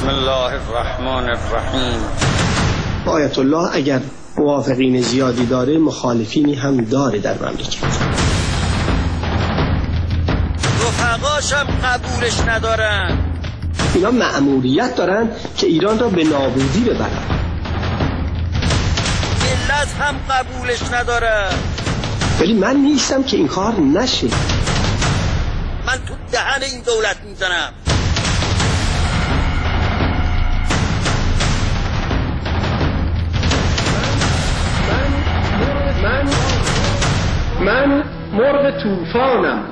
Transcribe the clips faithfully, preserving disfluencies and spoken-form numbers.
بسم الله الرحمن الرحیم. آیت الله اگر موافقین زیادی داره، مخالفینی هم داره در مملکت. رفقاش هم قبولش ندارن. اینا مأموریت دارن که ایران را به نابودی ببرن. ملت هم قبولش ندارن. ولی من نیستم که این کار نشه. من تو دهن این دولت میزنم. من من مرغ طوفانم.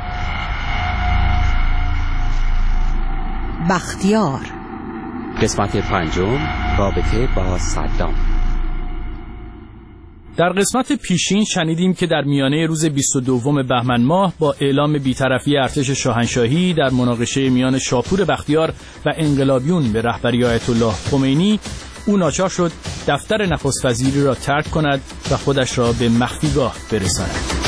بختیار. قسمت پنجم، رابطه با صدام. در قسمت پیشین شنیدیم که در میانه روز بیست و دوم بهمن ماه با اعلام بی‌طرفی ارتش شاهنشاهی در مناقشه میان شاپور بختیار و انقلابیون به رهبری آیت الله خمینی، او ناچار شد دفتر نخست وزیری را ترک کند و خودش را به مخفیگاه برساند.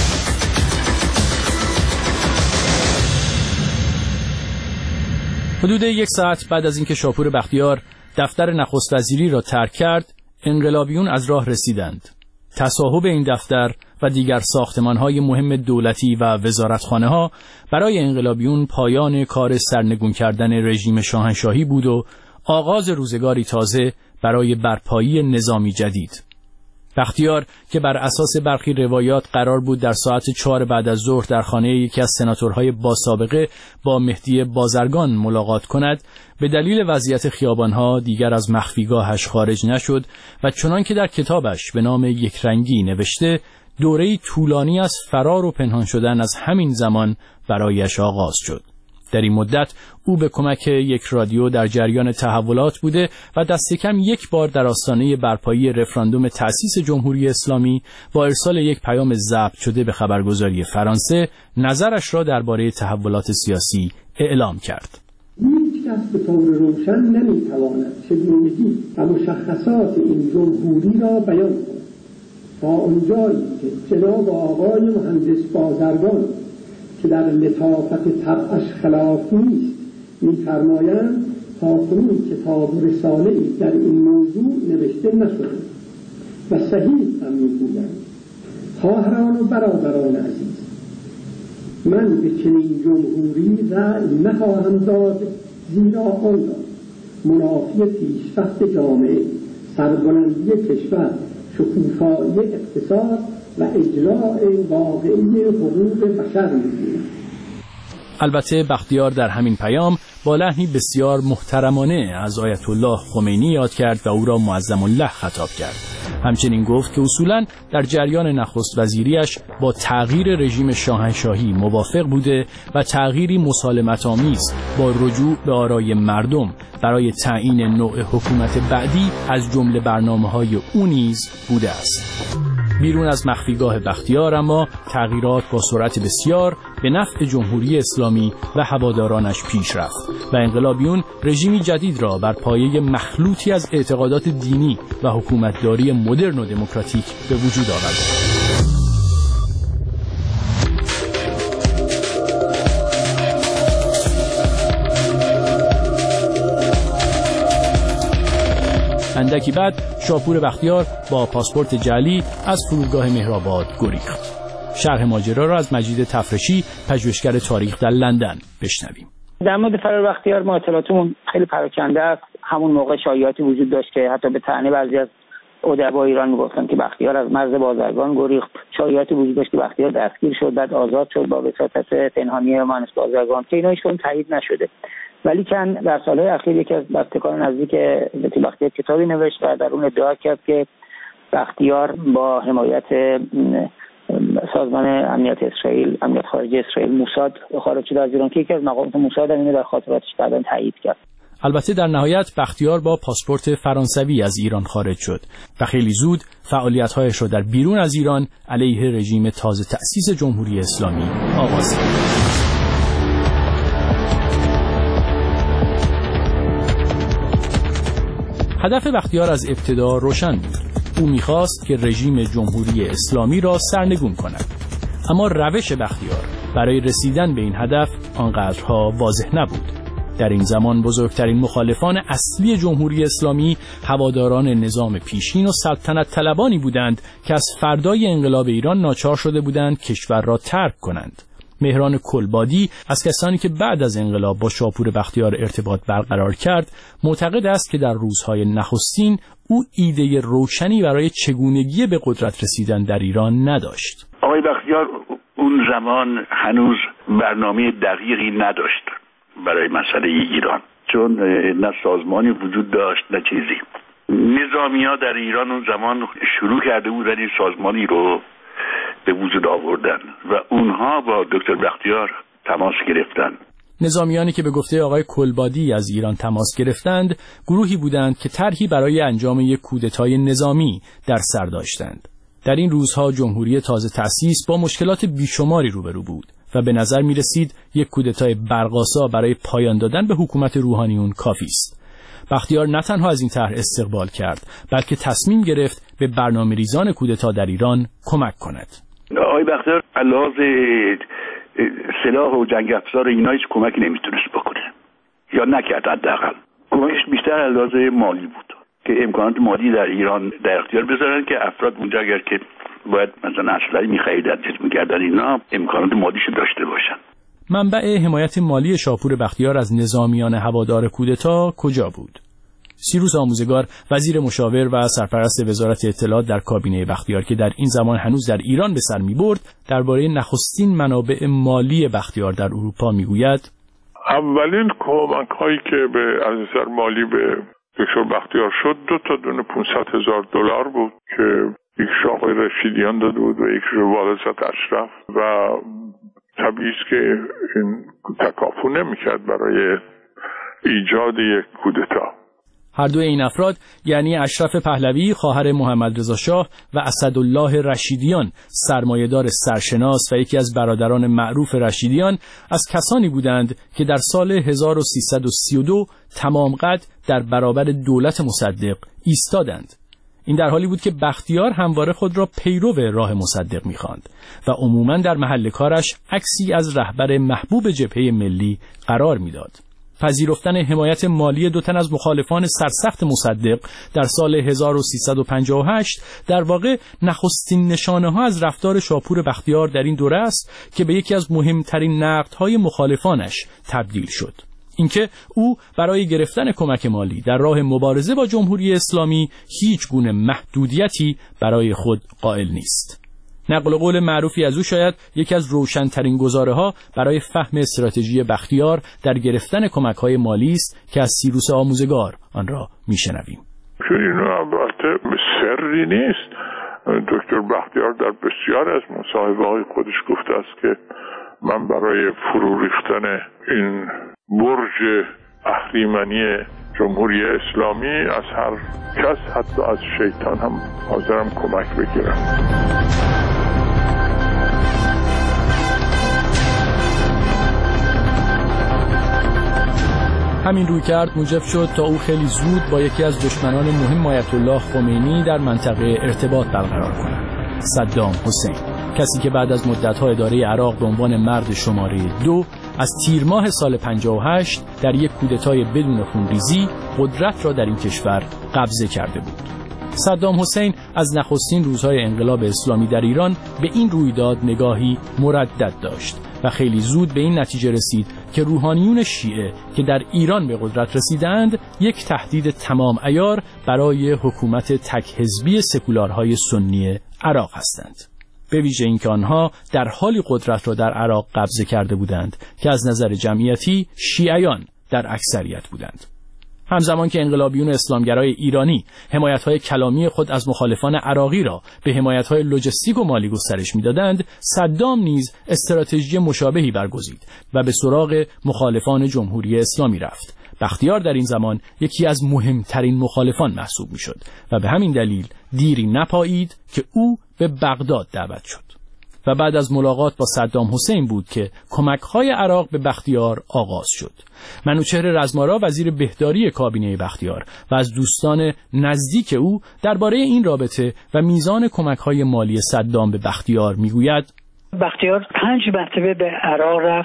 حدود یک ساعت بعد از اینکه شاپور بختیار دفتر نخست وزیری را ترک کرد، انقلابیون از راه رسیدند. تصاحب این دفتر و دیگر ساختمان‌های مهم دولتی و وزارتخانه‌ها برای انقلابیون پایان کار سرنگون کردن رژیم شاهنشاهی بود و آغاز روزگاری تازه برای برپایی نظامی جدید. بختیار که بر اساس برخی روایات قرار بود در ساعت چهار بعد از ظهر در خانه یکی از سناتورهای با سابقه با مهدی بازرگان ملاقات کند، به دلیل وضعیت خیابانها دیگر از مخفیگاهش خارج نشد و چنان که در کتابش به نام یکرنگی نوشته، دوره‌ای طولانی از فرار و پنهان شدن از همین زمان برایش آغاز شد. در این مدت او به کمک یک رادیو در جریان تحولات بوده و دست کم یک بار در آستانه برپایی رفراندوم تأسیس جمهوری اسلامی با ارسال یک پیام ضبط شده به خبرگزاری فرانسه نظرش را درباره تحولات سیاسی اعلام کرد. هیچ کس به طور روشن نمیتواند چگونگی و مشخصات این جمهوری را بیان کند تا اونجایی که جناب آقای مهندس بازرگان که در لطافت طبعش خلاف نیست می‌فرمایند تاکنون کتاب رساله‌ای در این موضوع نوشته نشده و صحیح هم می‌گویند. خواهران و برادران عزیز، من به چنین جمهوری رأی نخواهم داد، زیرا آن را منافی پیشرفت جامعه، سربلندی کشور، شکوفایی اقتصاد و اجراء واقعی حقوق بشر می‌بینم. البته بختیار در همین پیام با لحنی بسیار محترمانه از آیت الله خمینی یاد کرد و او را معظم الله خطاب کرد. همچنین گفت که اصولاً در جریان نخست وزیریش با تغییر رژیم شاهنشاهی موافق بوده و تغییری مسالمت‌آمیز با رجوع به آرای مردم برای تعیین نوع حکومت بعدی از جمله برنامه‌های او نیز بوده است. بیرون از مخفیگاه بختیار اما تغییرات با سرعت بسیار به نفع جمهوری اسلامی و هوادارانش پیش رفت و انقلابیون رژیمی جدید را بر پایه مخلوطی از اعتقادات دینی و حکومتداری مدرن و دموکراتیک به وجود آوردند. اندکی بعد شاپور بختیار با پاسپورت جعلی از فرودگاه مهرآباد گریخت. شرح ماجرا را از مجید تفرشی، پژوهشگر تاریخ در لندن، بشنویم. در مورد فرار بختیار ما اطلاعاتمون خیلی پراکنده است. همون موقع شایعاتی وجود داشت که حتی به طعنه بعضی از ادبای ایران میگفتن که بختیار از مرز بازرگان گریخت. شایعاتی وجود داشت که بختیار دستگیر شد، بعد آزاد شد با وساطت پنهانی مهندس بازرگان که اینا هیچ کدوم تایید نشده. ولی کن در سالهای اخیر یکی از بستگان نزدیک به بختیار کتابی نوشت و در اون ادعا کرد که بختیار با حمایت سازمان امنیت اسرائیل، امنیت خارجی اسرائیل، موساد خارج شد از ایران که یکی از مقامات موساد اینو در خاطراتش بعداً تایید کرد. البته در نهایت بختیار با پاسپورت فرانسوی از ایران خارج شد و خیلی زود فعالیت‌هایش را در بیرون از ایران علیه رژیم تازه تأسیس جمهوری اسلامی آغاز کرد. هدف بختیار از ابتدا روشن بود. او می‌خواست که رژیم جمهوری اسلامی را سرنگون کند. اما روش بختیار برای رسیدن به این هدف آنقدرها واضح نبود. در این زمان بزرگترین مخالفان اصلی جمهوری اسلامی هواداران نظام پیشین و سلطنت طلبانی بودند که از فردای انقلاب ایران ناچار شده بودند کشور را ترک کنند. مهران کلبادی از کسانی که بعد از انقلاب با شاپور بختیار ارتباط برقرار کرد معتقد است که در روزهای نخستین او ایده روشنی برای چگونگی به قدرت رسیدن در ایران نداشت. آقای بختیار اون زمان هنوز برنامه دقیقی نداشت برای مسئله ایران، چون نه سازمانی وجود داشت نه چیزی. نظامی‌ها در ایران اون زمان شروع کرده بودن این سازمانی رو به وجود آوردن و اونها با دکتر بختیار تماس گرفتند. نظامیانی که به گفته آقای کلبادی از ایران تماس گرفتند گروهی بودند که طرحی برای انجام یک کودتای نظامی در سر داشتند. در این روزها جمهوری تازه تأسیس با مشکلات بیشماری روبرو بود و به نظر می رسید یک کودتای برقاسا برای پایان دادن به حکومت روحانیون کافی است. بختیار نه تنها از این طرح استقبال کرد بلکه تصمیم گرفت به برنامه ریزان کودتا در ایران کمک کند. آقای بختیار علاوه سلاح و جنگ افزار اینا هیچ کمکی نمیتونست بکنه یا نکرد. حداقل کمکش بیشتر علاوه مالی بود که امکانات مالی در ایران در اختیار بذارن که افراد اونجا اگر که باید مثلا اسلحه می‌خریدن چیز می‌کردن اینا امکانات مالیشو داشته باشن. منبع حمایت مالی شاپور بختیار از نظامیان هوادار کودتا کجا بود؟ سیروس آموزگار وزیر مشاور و سرپرست وزارت اطلاعات در کابینه بختیار که در این زمان هنوز در ایران به سر می‌برد درباره نخستین منابع مالی بختیار در اروپا میگوید: اولین کمک‌هایی که به از نظر مالی به دکتر بختیار شد دو تا دونه پانصد هزار دلار بود که یکیش آقای رشیدیان داده بود و یکیش والدزاد اشرف و طبیعی است که این تکافو نمی‌کرد برای ایجاد یک کودتا. هر دو این افراد یعنی اشرف پهلوی خواهر محمد رضا شاه و اسدالله رشیدیان سرمایه‌دار سرشناس و یکی از برادران معروف رشیدیان از کسانی بودند که در سال هزار و سیصد و سی و دو تمام قد در برابر دولت مصدق ایستادند. این در حالی بود که بختیار همواره خود را پیرو راه مصدق می‌خواند و عموماً در محل کارش عکسی از رهبر محبوب جبهه ملی قرار می‌داد. پذیرفتن حمایت مالی دو تن از مخالفان سرسخت مصدق در سال هزار و سیصد و پنجاه و هشت در واقع نخستین نشانه‌ها از رفتار شاپور بختیار در این دوره است که به یکی از مهمترین نقدهای مخالفانش تبدیل شد. اینکه او برای گرفتن کمک مالی در راه مبارزه با جمهوری اسلامی هیچ گونه محدودیتی برای خود قائل نیست. نقل قول معروفی از او شاید یکی از روشن‌ترین گزاره‌ها برای فهم استراتژی بختیار در گرفتن کمک‌های مالی است که از سیروس آموزگار آن را می‌شنویم. چون اینو البته سری نیست. دکتر بختیار در بسیار از مصاحبه‌های خودش گفته است که من برای فرو ریختن این برج اهریمنی جمهوری اسلامی از هر کس حتی از شیطان هم حاضرم کمک بگیرم. همین رویکرد موجب شد تا او خیلی زود با یکی از دشمنان مهم آیت الله خمینی در منطقه ارتباط برقرار کند، صدام حسین، کسی که بعد از مدت‌ها اداره عراق به عنوان مرد شماره دو از تیر ماه سال پنجاه و هشت در یک کودتای بدون خونریزی قدرت را در این کشور قبضه کرده بود. صدام حسین از نخستین روزهای انقلاب اسلامی در ایران به این رویداد نگاهی مردد داشت و خیلی زود به این نتیجه رسید که روحانیون شیعه که در ایران به قدرت رسیدند یک تهدید تمام عیار برای حکومت تک حزبی سکولارهای سنی عراق هستند. به ویژه اینکه آنها در حالی قدرت را در عراق قبضه کرده بودند که از نظر جمعیتی شیعیان در اکثریت بودند. همزمان که انقلابیون اسلامگرای ایرانی حمایت‌های کلامی خود از مخالفان عراقی را به حمایت‌های لوجستیک و مالی گسترش می‌دادند، صدام نیز استراتژی مشابهی برگزید و به سراغ مخالفان جمهوری اسلامی رفت. بختیار در این زمان یکی از مهمترین مخالفان محسوب می‌شد و به همین دلیل دیری نپایید که او به بغداد دعوت شد و بعد از ملاقات با صدام حسین بود که کمک‌های عراق به بختیار آغاز شد. منوچهر رزمارا وزیر بهداری کابینه بختیار و از دوستان نزدیک او درباره این رابطه و میزان کمک‌های مالی صدام به بختیار میگوید: بختیار پنج مرتبه به عراق رفت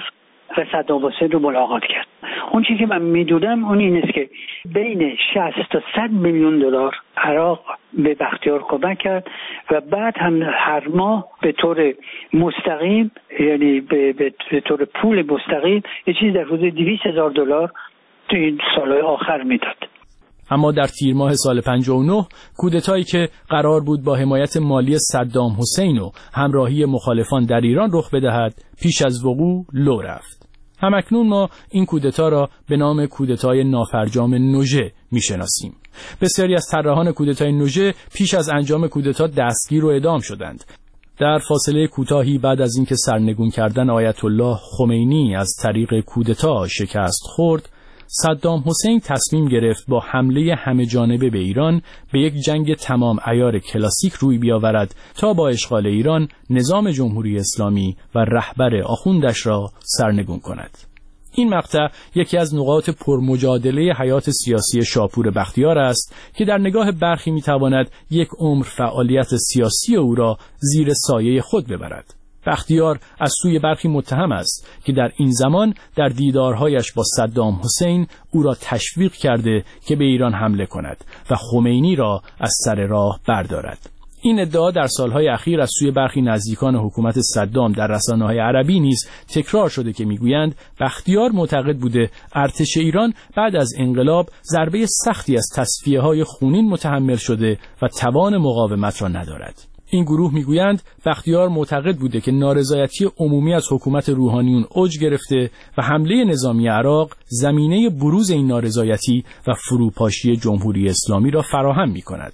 و صدام حسین رو ملاقات کرد. اون چیزی که من میدونم اون این است که بین شصت تا صد میلیون دلار عراق به بختیار کمک کرد و بعد هم هر ماه به طور مستقیم، یعنی به, به طور پول مستقیم یه چیز در حدود دویست هزار دلار تو این سالهای آخر میداد. اما در تیر ماه سال پنجاه و نه کودتایی که قرار بود با حمایت مالی صدام حسین و همراهی مخالفان در ایران رخ بدهد پیش از وقوع لو رفت. همکنون ما این کودتا را به نام کودتای نافرجام نوژه میشناسیم. بسیاری از طراحان کودتای نوژه پیش از انجام کودتا دستگیر و اعدام شدند. در فاصله کوتاهی بعد از اینکه سرنگون کردن آیت الله خمینی از طریق کودتا شکست خورد، صدام حسین تصمیم گرفت با حمله همه جانبه به ایران به یک جنگ تمام عیار کلاسیک روی بیاورد تا با اشغال ایران نظام جمهوری اسلامی و رهبر آخوندش را سرنگون کند. این مقطع یکی از نقاط پرمجادله حیات سیاسی شاپور بختیار است که در نگاه برخی میتواند یک عمر فعالیت سیاسی او را زیر سایه خود ببرد. بختیار از سوی برخی متهم است که در این زمان در دیدارهایش با صدام حسین او را تشویق کرده که به ایران حمله کند و خمینی را از سر راه بردارد. این ادعا در سالهای اخیر از سوی برخی نزدیکان حکومت صدام در رسانه‌های عربی نیز تکرار شده که میگویند بختیار معتقد بوده ارتش ایران بعد از انقلاب ضربه سختی از تصفیه‌های خونین متحمل شده و توان مقاومت را ندارد. این گروه میگویند بختیار معتقد بوده که نارضایتی عمومی از حکومت روحانیون اوج گرفته و حمله نظامی عراق زمینه بروز این نارضایتی و فروپاشی جمهوری اسلامی را فراهم می‌کند.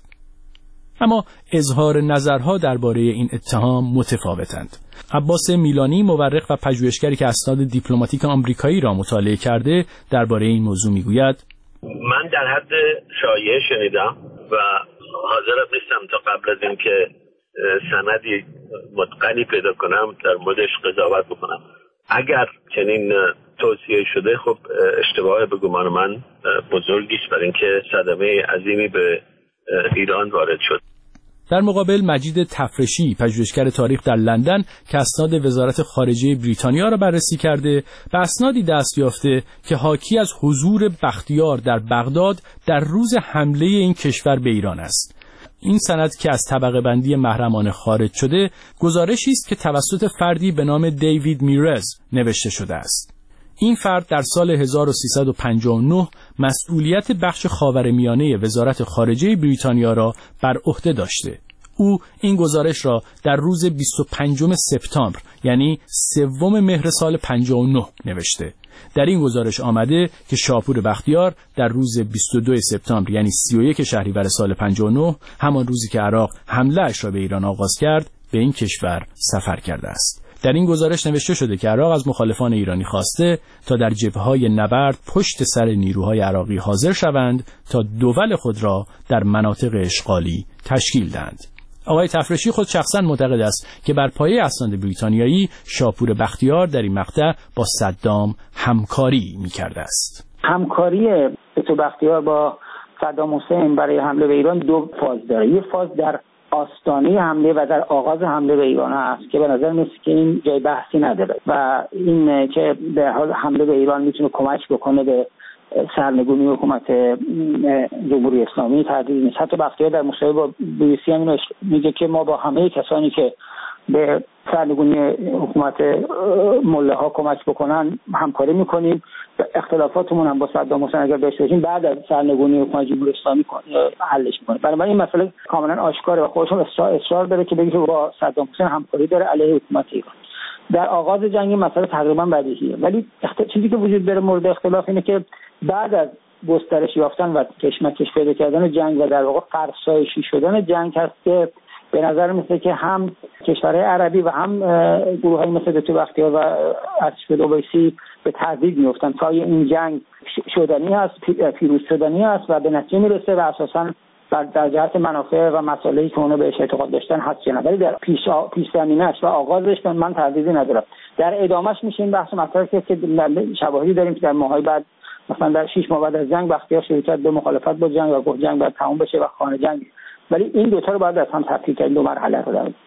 اما اظهار نظرها درباره این اتهام متفاوتند. عباس میلانی، مورخ و پژوهشگری که اسناد دیپلماتیک آمریکایی را مطالعه کرده، درباره این موضوع میگوید: من در حد شایعه شنیدم و حاضرم نیستم تا قبل از اینکه سندی متقنی پیدا کنم در موردش قضاوت بکنم. اگر چنین توصیه شده خب اشتباه به گمان من بزرگی است، برای اینکه صدمه عظیمی به ایران وارد شد. در مقابل مجید تفرشی، پژوهشگر تاریخ در لندن که اسناد وزارت خارجه بریتانیا را بررسی کرده، به اسنادی دست یافته که حاکی از حضور بختیار در بغداد در روز حمله این کشور به ایران است. این سند که از طبقه بندی محرمانه خارج شده، گزارشی است که توسط فردی به نام دیوید میرز نوشته شده است. این فرد در سال هزار و سیصد و پنجاه و نه مسئولیت بخش خاورمیانه وزارت خارجه بریتانیا را بر عهده داشته. او این گزارش را در روز بیست و پنجم سپتامبر یعنی سوم مهر سال پنجاه و نه نوشته. در این گزارش آمده که شاپور بختیار در روز بیست و دو سپتامبر یعنی سی و یک شهریور سال پنجاه و نه، همان روزی که عراق حمله اش را به ایران آغاز کرد، به این کشور سفر کرده است. در این گزارش نوشته شده که عراق از مخالفان ایرانی خواسته تا در جبهه‌های نبرد پشت سر نیروهای عراقی حاضر شوند تا دول خود را در مناطق اشغالی تشکیل دهند. آقای تفرشی خود شخصا معتقد است که بر پایه اسناد بریتانیایی شاپور بختیار در این مقطع با صدام همکاری می‌کرده است. همکاری شاپور بختیار با صدام حسین برای حمله به ایران دو فاز داره. یک فاز در آستانه حمله و در آغاز حمله به ایران است که به نظر میاد که این جای بحثی نداره و این که به حال حمله به ایران میتونه کمک بکنه به سرنگونی حکومت جمهوری اسلامی تردید نیست. حتی بختیار در مصاحبه با بی بی سی هم میگه که ما با همه کسانی که به سرنگونی حکومت مله ها کمک بکنن همکاری میکنیم. اختلافاتمون هم با صدام حسین اگر داشته باشیم بعد از سرنگونی حکومت جمهوری اسلامی حلش میکنیم. بنابراین این مسئله کاملا آشکاره و خودشون اصرار, اصرار داره که بگه که با صدام حسین همکاری داره علیه حکومت ایران. در آغاز جنگ مسئله تقریبا بدیهیه، ولی اخت... چیزی که وجود داره مورد اختلاف اینه که بعد از گسترش یافتن و کشمکش پیدا کردن جنگ و در واقع فرسایشی شدن جنگ هست که به نظر میسه که هم کشورهای عربی و هم گروه‌های مثل دکتر بختیار و ارشد اویسی به تهدید میفتن تا این جنگ شدنی هست، پیروز شدنی هست و به نتیجه میرسه و اساساً در جهت منافع و مسائلی که اونا بهش اعتقاد داشتن هست جناب. ولی در پیش پیش زمینه‌اش و آغازش من تردیدی ندارم. در ادامهش میشه این بحث مطرح که شواهدی داریم که در ماهای بعد مثلا در شش ماه بعد از جنگ بختیار شروع کرد به مخالفت با جنگ و گفت جنگ باید تموم بشه و خانه جنگ. ولی این دو تا رو باید از هم تفکیک کرد، دو مرحله رو داریم.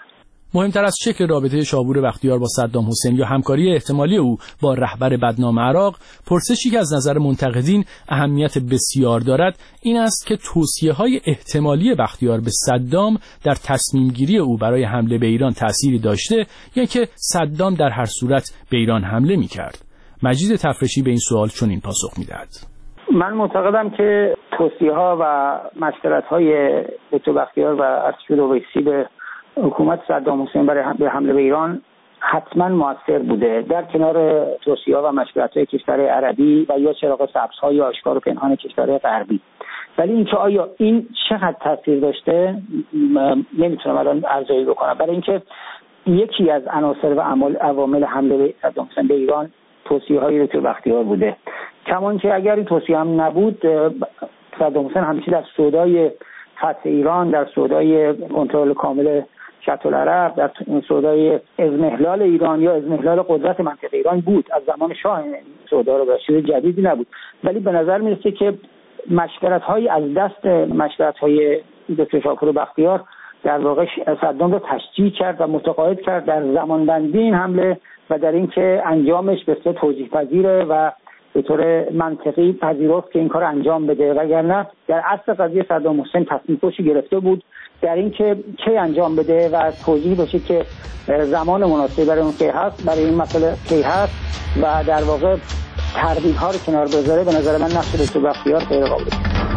مهمتر از شکل رابطه شاپور بختیار با صدام حسین یا همکاری احتمالی او با رهبر بدنام عراق، پرسشی که از نظر منتقدین اهمیت بسیار دارد این است که توصیه‌های احتمالی بختیار به صدام در تصمیم گیری او برای حمله به ایران تأثیری داشته یا که صدام در هر صورت به ایران حمله می‌کرد. مجید تفرشی به این سوال چنین پاسخ می‌دهد: من معتقدم که توصیه‌ها و مشورت‌های دکتر بختیار و ارتش اویسی به حکومت صدام حسین برای حمله به ایران حتما موثر بوده، در کنار توصیه‌ها و مشورت‌های کشورهای عربی و یا چراغ سبزهای آشکار و پنهان کشورهای غربی. ولی اینکه آیا این چقدر تاثیر داشته نمیتونم الان ارزیابی بکنم، برای اینکه یکی از عناصر و عوامل حمله به صدام حسین به ایران توصیه‌های دکتر بختیار بوده. کمان که اگر این توصیه هم نبود، صدام حسین همیشه در سودای فتح ایران، در سودای کنترل کامل شط العرب، در سودای اضمحلال ایران یا اضمحلال قدرت منطقه ایران بود. از زمان شاه سودا رو به چیز جدیدی نبود. ولی به نظر میرسه که مشورت‌های از دست مشورت‌های دکتر شاپور بختیار در واقع صدام رو تشجیع کرد و متقاعد کرد در زمانبندی این حمله و در اینکه انجامش به صورت توجیه پذیره و به طور منطقی پذیرفت که این کار انجام بده، وگرنه در اصل قضیه صدام حسین تصمیم کشی گرفته بود در اینکه کی انجام بده و توجیه بشه که زمان مناسبی برای اون کی هست، برای این مسئله کی هست و در واقع تردید ها رو کنار بذاره. به نظر من نقش دکتر بختیار غیر قابل.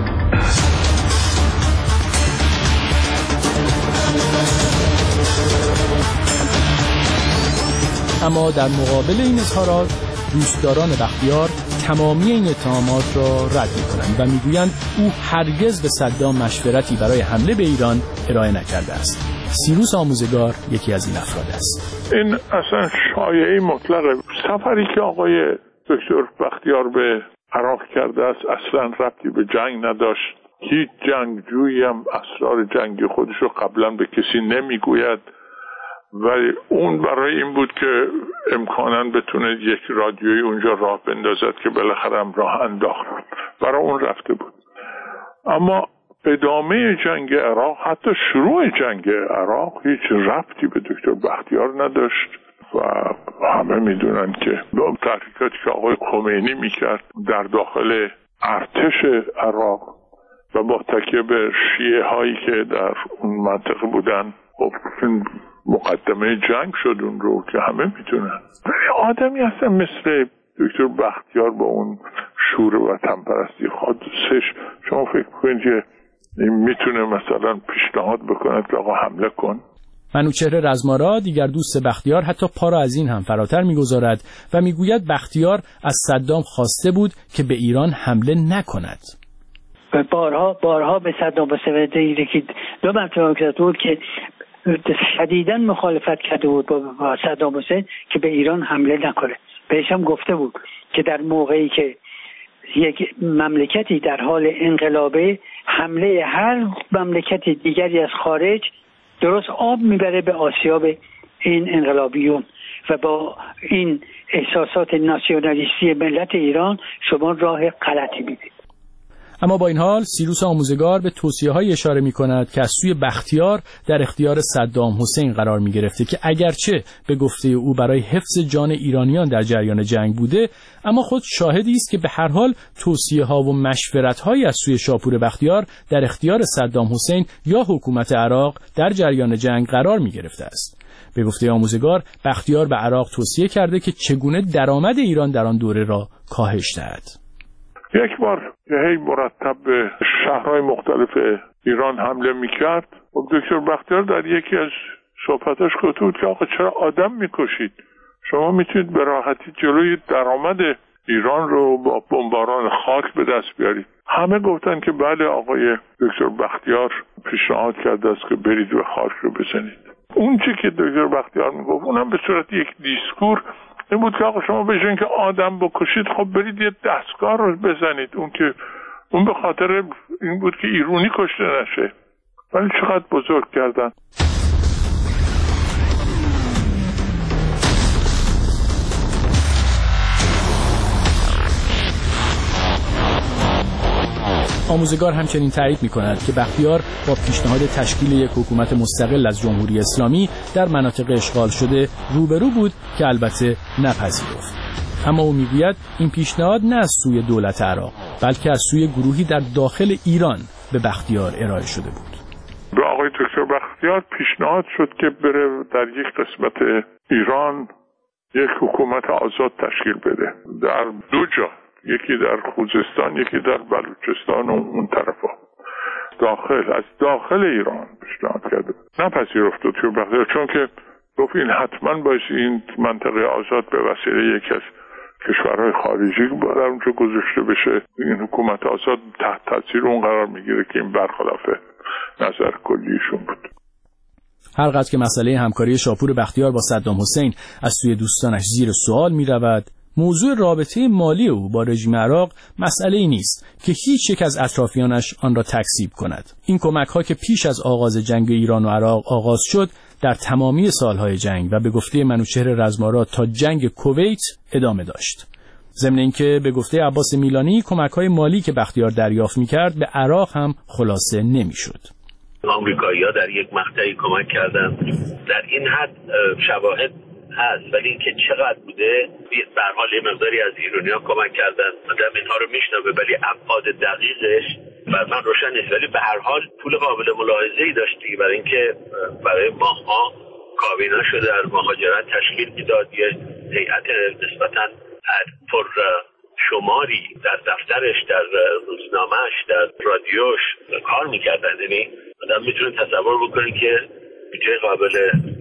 اما در مقابل این اظهارات دوستداران بختیار تمامی این اتهامات را رد می‌کنند و می‌گویند او هرگز به صدام مشورتی برای حمله به ایران ارائه نکرده است. سیروس آموزگار یکی از این افراد است. این اصلا شایعه مطلقه. سفری که آقای دکتر بختیار به عراق کرده است اصلا ربطی به جنگ نداشت. هیچ جنگجویی هم اسرار جنگی خودش رو قبلا به کسی نمیگوید، ولی اون برای این بود که امکاناً بتونه یک رادیویی اونجا راه بندازد که بالاخره هم راه انداخت. برای اون رفته بود. اما ادامه جنگ عراق، حتی شروع جنگ عراق، هیچ ربطی به دکتر بختیار نداشت و همه میدونن که با تحریکاتی که آقای خمینی میکرد در داخل ارتش عراق و با تکیه به شیعه هایی که در اون منطقه بودن، خب مقدمه جنگ شد اون رو که همه میدونن. آدمی هستن مثل دکتر بختیار با اون شور و وطن پرستی خودش، شما فکر کنید که میتونه مثلا پیشنهاد بکند که آقا حمله کن؟ منوچهر رزمارا دیگر دوست بختیار حتی پا را از این هم فراتر میگذارد و میگوید بختیار از صدام خواسته بود که به ایران حمله نکند. بارها بارها به صدام حسین که دو مرتبه کرده بود که شدیداً مخالفت کرده بود با صدام حسین که به ایران حمله نکنه. بهش هم گفته بود که در موقعی که یک مملکتی در حال انقلابه، حمله هر مملکت دیگری از خارج درست آب میبره به آسیاب این انقلابیون و با این احساسات ناسیونالیستی ملت ایران شما راه غلطی میدید. اما با این حال سیروس آموزگار به توصیه‌های اشاره می‌کند که از سوی بختیار در اختیار صدام حسین قرار می‌گرفته که اگرچه به گفته او برای حفظ جان ایرانیان در جریان جنگ بوده، اما خود شاهدی است که به هر حال توصیه‌ها و مشورت‌هایی از سوی شاپور بختیار در اختیار صدام حسین یا حکومت عراق در جریان جنگ قرار می‌گرفته است. به گفته آموزگار بختیار به عراق توصیه کرده که چگونه درآمد ایران در آن دوره را کاهش دهد. یک بار که هی مرتب به شهرهای مختلف ایران حمله میکرد، و دکتر بختیار در یکی از صحبتاش گفته بود که آقا چرا آدم میکشید؟ شما میتونید به راحتی جلوی درآمد ایران رو با بمباران خاک به دست بیارید. همه گفتن که بله، آقای دکتر بختیار پیشنهاد کرده است که برید و خاک رو بزنید. اون چی که دکتر بختیار میگفت اونم به صورت یک دیسکور این بود که آقا شما بجن که آدم بکشید، خب برید یه دستگاه رو بزنید. اون که اون به خاطر این بود که ایرانی کشته نشه. ولی چقدر بزرگ کردن. آموزگار همچنین تایید می‌کند که بختیار با پیشنهاد تشکیل یک حکومت مستقل از جمهوری اسلامی در مناطق اشغال شده روبرو بود که البته نپذیرفت. اما او میگوید این پیشنهاد نه از سوی دولت عراق بلکه از سوی گروهی در داخل ایران به بختیار ارائه شده بود. به آقای دکتر بختیار پیشنهاد شد که بره در یک قسمت ایران یک حکومت آزاد تشکیل بده در دو جا، یکی در خوزستان یکی در بلوچستان و اون طرفا داخل از داخل ایران پیشنهاد کرده. نپذیرفت دکتر بختیار چون که گفت این حتما باید این منطقه آزاد به وسیله یکی از کشورهای خارجی در اونجا گذاشته بشه. این حکومت آزاد تحت تاثیر اون قرار میگیره که این برخلاف نظر کلیشون بود. هر قدر که مسئله همکاری شاپور بختیار با صدام حسین از سوی دوستانش زیر سوال می رود، موضوع رابطه مالی او با رژیم عراق مسئله‌ای نیست که هیچ یک از اطرافیانش آن را تکذیب کند. این کمک‌ها که پیش از آغاز جنگ ایران و عراق آغاز شد در تمامی سالهای جنگ و به گفته منوچهر رزمارا تا جنگ کویت ادامه داشت. ضمن اینکه به گفته عباس میلانی کمک‌های مالی که بختیار دریافت می‌کرد به عراق هم خلاصه نمی‌شد. آمریکایی‌ها در یک مقطعی کمک کردن، در این حد شواهد هست، ولی اینکه چقدر بوده به هر حال یه مقداری از ایرانی‌ها کمک کردن. آدم اینها رو میشنوه ولی ابعاد دقیقش بر من روشن نیست، ولی به هر حال پول قابل ملاحظه‌ای داشتی برای اینکه برای ماها کابینه‌شو در مهاجرت تشکیل میداد، یه هیئت نسبتاً پر شماری در دفترش، در روزنامه‌اش، در رادیوش کار میکردن. یعنی آدم میتونه تصور بکنه که جای قابل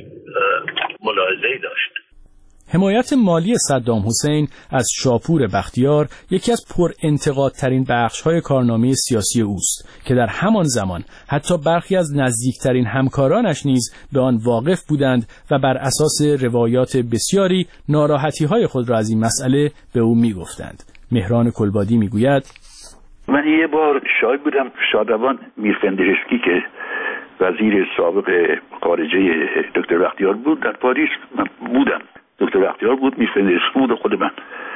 ملاحظه‌ای داشت. حمایت مالی صدام حسین از شاپور بختیار یکی از پر انتقادترین بخش‌های کارنامه سیاسی اوست که در همان زمان حتی برخی از نزدیکترین همکارانش نیز به آن واقف بودند و بر اساس روایات بسیاری ناراحتی‌های خود را از این مسئله به او می‌گفتند. مهران کلبادی میگوید من یه بار شاهد بودم شادروان میرفندرسکی که وزیر سابق خارجه دکتر بختیار بود در پاریس، من بودم، دکتر بختیار بود، میرفندرسکی بود و خود من،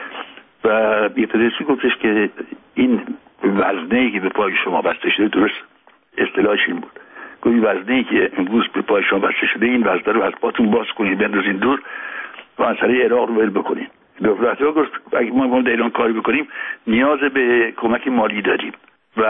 و میرفندرسکی گفتش که این وزنه‌ای که به پای شما بسته شده، درست اصطلاحش این بود، گفت این وزنه‌ای که امروز به پای شما بسته شده این وزنه رو از پاتون باز کنید بندازین دور و مسئله عراق رو ول بکنید. دکتر بختیار گفت اگه ما در ایران کاری بکنیم نیاز به کمک مالی داریم و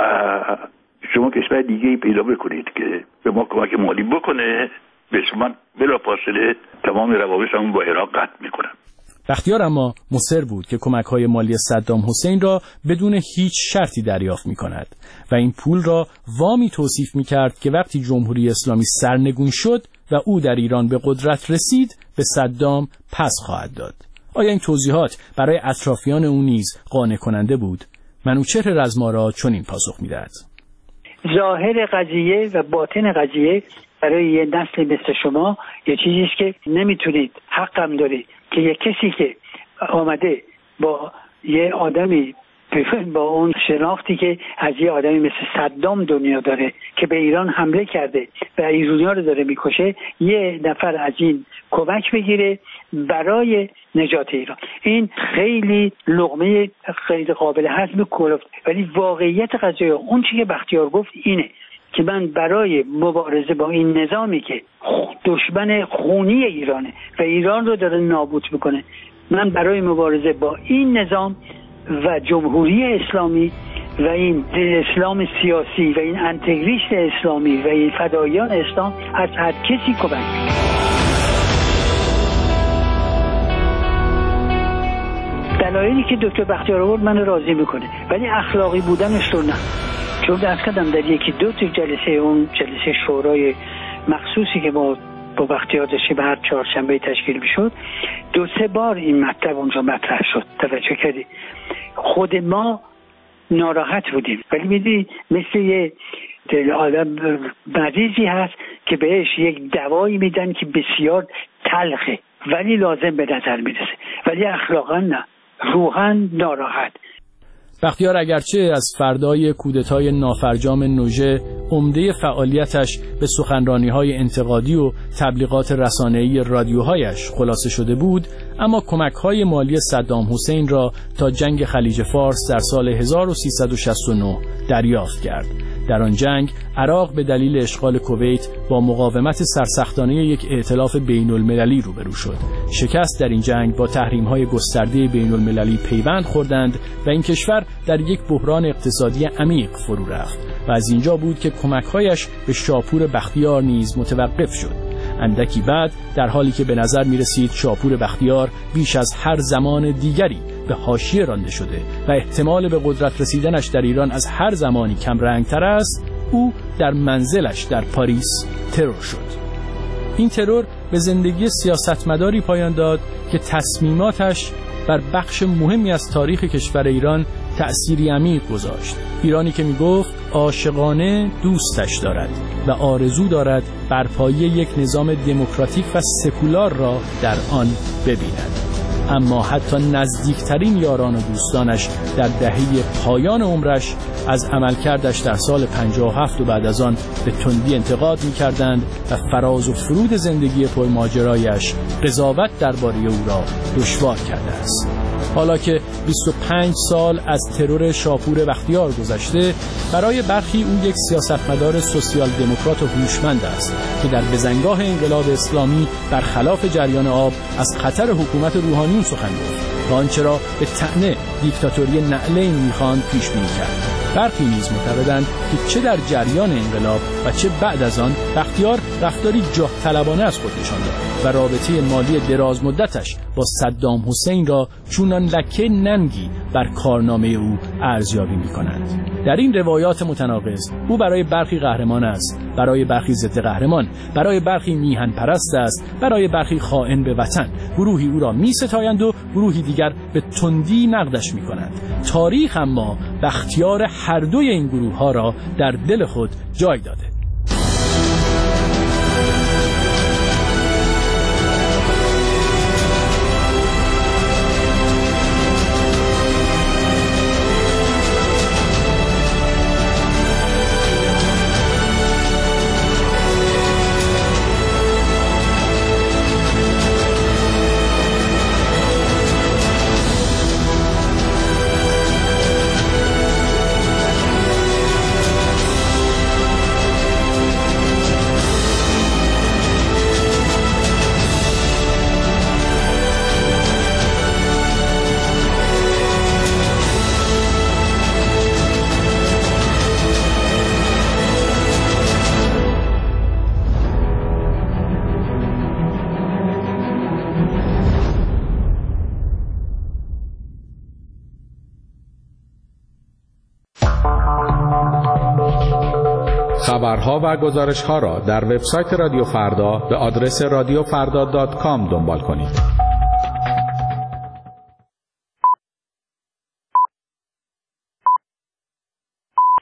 شما کشور دیگه‌ای پیدا بکنید که به ما کمک مالی بکنه، به شما بلافاصله تمام روابطمون با عراق قطع میکنم. بختیار اما مصر بود که کمک‌های مالی صدام حسین را بدون هیچ شرطی دریافت می‌کند و این پول را وامی توصیف می‌کرد که وقتی جمهوری اسلامی سرنگون شد و او در ایران به قدرت رسید به صدام پس خواهد داد. آیا این توضیحات برای اطرافیان او نیز قانع کننده بود؟ منوچهر رزمارا چنین پاسخ می‌دهد: ظاهر قضیه و باطن قضیه برای یه نسل مثل شما یه چیزیست که نمیتونید، حقم دارید که یه کسی که آمده با یه آدمی با اون شناختی که از یه آدمی مثل صدام دنیا داره که به ایران حمله کرده و ایرانی‌ها رو داره میکشه، یه نفر از این کمک بگیره برای نجات ایران. این خیلی لقمه خیلی قابل هضم کلفت، ولی واقعیت قضیه اون چیزی که بختیار گفت اینه که من برای مبارزه با این نظامی که دشمن خونی ایرانه و ایران رو داره نابود میکنه، من برای مبارزه با این نظام و جمهوری اسلامی و این اسلام سیاسی و این انتگریست اسلامی و این فدایان اسلام از هر کسی کمک میکنم. دلایلی که دکتر بختیار آورد من راضی میکنه، ولی اخلاقی بودنش رو نه. چون درس کردم در یکی دو تا جلسه، اون جلسه شورای مخصوصی که ما با بختیار داشتیم هر چهارشنبه تشکیل میشد، دو سه بار این مطلب اونجا مطرح شد. توجه کردی؟ خود ما ناراحت بودیم، ولی میدونی مثل یه آدم مریضی هست که بهش یک دوایی میدن که بسیار تلخه ولی لازم به نظر میرسه، ولی اخلاقا نه، روحاً ناراحت. بختیار اگرچه از فردای کودتای نافرجام نوژه عمده فعالیتش به سخنرانی‌های انتقادی و تبلیغات رسانه‌ای رادیوهایش خلاصه شده بود، اما کمک‌های مالی صدام حسین را تا جنگ خلیج فارس در سال هزار و سیصد و شصت و نه دریافت کرد. در آن جنگ عراق به دلیل اشغال کویت با مقاومت سرسختانه یک ائتلاف بین‌المللی روبرو شد. شکست در این جنگ با تحریم‌های گسترده بین‌المللی پیوند خوردند و این کشور در یک بحران اقتصادی عمیق فرو رفت و از اینجا بود که کمک‌هایش به شاپور بختیار نیز متوقف شد. اندکی بعد، در حالی که به نظر می رسید شاپور بختیار بیش از هر زمان دیگری به حاشیه رانده شده و احتمال به قدرت رسیدنش در ایران از هر زمانی کم رنگتر است، او در منزلش در پاریس ترور شد. این ترور به زندگی سیاستمداری پایان داد که تصمیماتش بر بخش مهمی از تاریخ کشور ایران تأثیری عمیق گذاشت. ایرانی که می گفت عاشقانه دوستش دارد و آرزو دارد برپایی یک نظام دموکراتیک و سکولار را در آن ببیند. اما حتی نزدیکترین یاران و دوستانش در دهه پایان عمرش از عملکردش در سال پنجاه و هفت و بعد از آن به تندی انتقاد می‌کردند و فراز و فرود زندگی پرماجرایش قضاوت درباره او را دشوار کرده است. حالا که بیست و پنج سال از ترور شاپور بختیار گذشته، برای برخی او یک سیاستمدار سوسیال دموکرات و هوشمند است که در بزنگاه انقلاب اسلامی برخلاف جریان آب از خطر حکومت روحانیون سخن گفت و آنچه را به طعنه دیکتاتوری نعلین می‌خواند پیش بینی کرد. برخی نیز معتقدند که چه در جریان انقلاب و چه بعد از آن بختیار رفتاری جاه طلبانه از خود نشان داد و رابطه مالی دراز مدتش با صدام حسین را چونان لکه ننگی بر کارنامه او ارزیابی می‌کنند. در این روایات متناقض او برای برخی قهرمان است، برای برخی ضد قهرمان، برای برخی میهن پرست است، برای برخی خائن به وطن. گروهی او را می‌ستایند و گروهی دیگر به تندی نقدش می‌کنند. تاریخ اما بختیار هر دوی این گروه‌ها را در دل خود جای داده. خبرها و گزارش‌ها را در وبسایت رادیو فردا به آدرس رادیو فردا دات کام دنبال کنید.